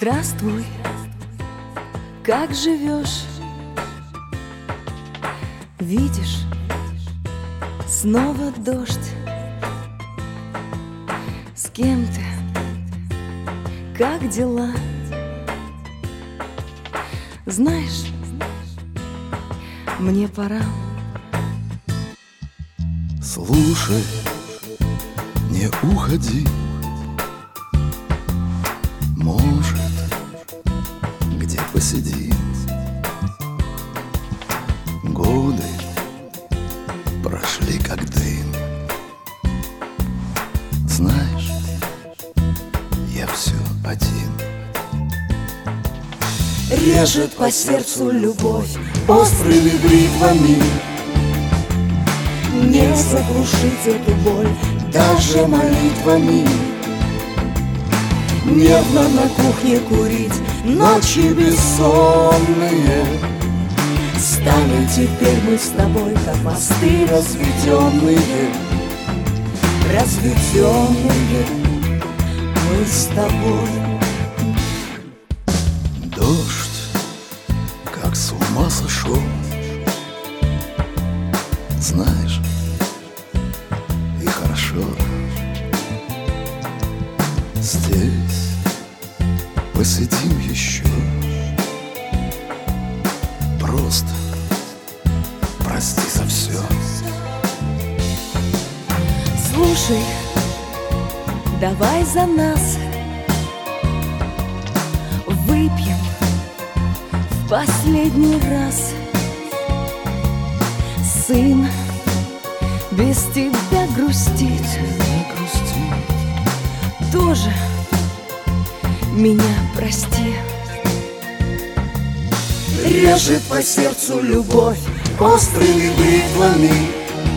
Здравствуй, как живешь? Видишь, снова дождь. С кем ты? Как дела? Знаешь, мне пора. Слушай, не уходи. Может, где посидим? Годы прошли как дым. Знаешь, я все один. Режет по сердцу любовь острыми бритвами. Не заглушить эту боль даже молитвами. Нервно на кухне курить, ночи бессонные. Стали теперь мы с тобой, как мосты разведенные. Разведенные мы с тобой. Дождь, как с ума сошел. Знаешь, и хорошо. Здесь посидим еще. Просто прости за все. Слушай, давай за нас выпьем в последний раз. Сын без тебя грустит. Тоже меня прости. Режет по сердцу любовь острыми бритвами.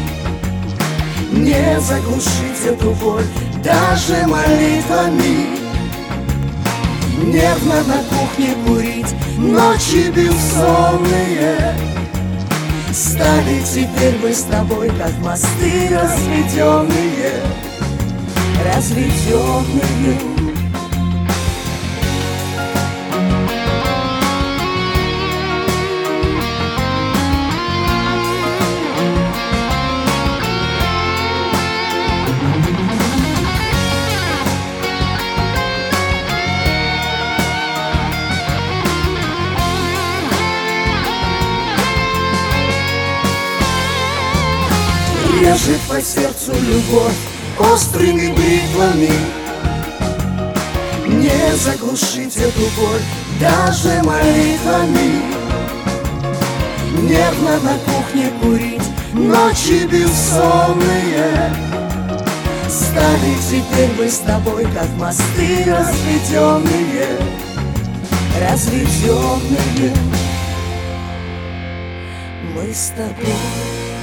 Не заглушить эту боль даже молитвами. Нервно на кухне курить, ночи бессонные. Стали теперь мы с тобой, как мосты разведенные. Разведенные. Режет по сердцу любовь острыми бритвами. Не заглушить эту боль даже молитвами. Нервно на кухне курить, ночи бессонные. Стали теперь мы с тобой, как мосты разведенные. Разведенные мы с тобой.